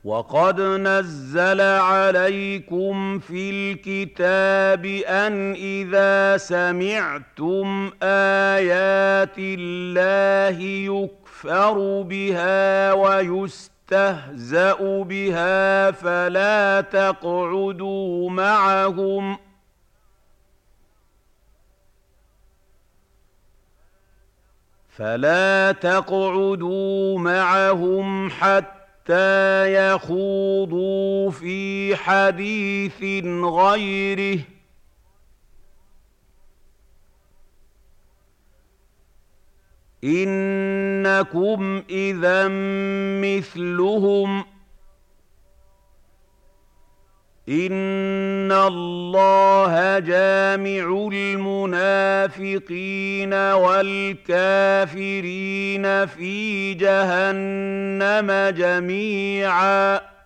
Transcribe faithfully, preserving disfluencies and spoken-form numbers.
وَقَدْ نَزَّلَ عَلَيْكُمْ فِي الْكِتَابِ أَنْ إِذَا سَمِعْتُمْ آيَاتِ اللَّهِ يُكْفَرُ بِهَا وَيُسْتَهْزَأُ بِهَا فَلَا تَقْعُدُوا مَعَهُمْ فَلَا تَقْعُدُوا مَعَهُمْ حَتَّىٰ حتى يخوضوا في حديث غيره إنكم إذا مثلهم إن الله جامع المنافقين والكافرين في جهنم جميعا